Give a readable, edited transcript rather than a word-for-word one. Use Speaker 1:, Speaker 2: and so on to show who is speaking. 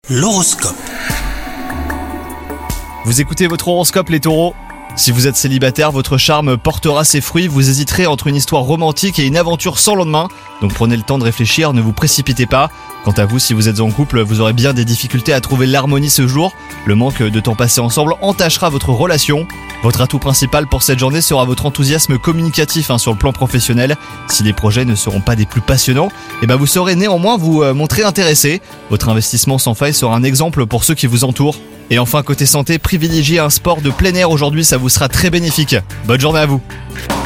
Speaker 1: L'horoscope.
Speaker 2: Vous écoutez votre horoscope les taureaux ? Si vous êtes célibataire, votre charme portera ses fruits, vous hésiterez entre une histoire romantique et une aventure sans lendemain, donc prenez le temps de réfléchir, ne vous précipitez pas. Quant à vous, si vous êtes en couple, vous aurez bien des difficultés à trouver l'harmonie ce jour, le manque de temps passé ensemble entachera votre relation. Votre atout principal pour cette journée sera votre enthousiasme communicatif sur le plan professionnel. Si les projets ne seront pas des plus passionnants, vous saurez néanmoins vous montrer intéressé. Votre investissement sans faille sera un exemple pour ceux qui vous entourent. Et enfin, côté santé, privilégiez un sport de plein air aujourd'hui, ça vous sera très bénéfique. Bonne journée à vous.